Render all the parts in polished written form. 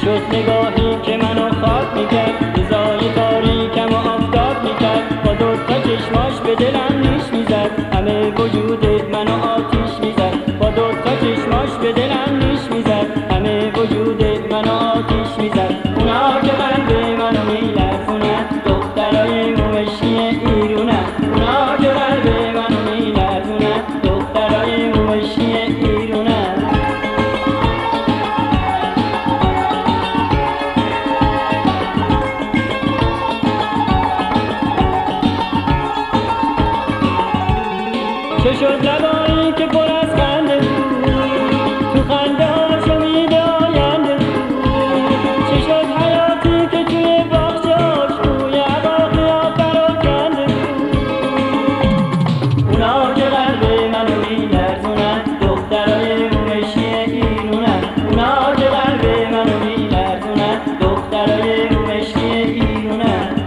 شد نگاهی که منو خواب میکرد، رضای تاریکم و آفتاب میکرد. با دوتا چشماش به دلم نیش میزد، همه وجود منو آتیش میزد. با دوتا چشماش به دلم نیش میزد، همه وجود منو آتیش میزد. اونا که قلب منو میلرزونن، دخترای موشی ایرونن. اونا که قلب منو میلرزونن، دخترای موشی ایرونن. چه شد لبایی که پر از خنده بود، تو خنده هاش امید آینده بود. چه شد حیاتی که توی باغچه‌هاش بوی عباقی‌ها پراکنده بود. اونا که قلب منو میلرزونن، دخترای موشی ایرونن. اونا که قلب منو میلرزونن، دخترای موشی ایرونن.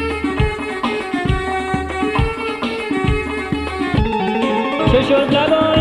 چه شد لبا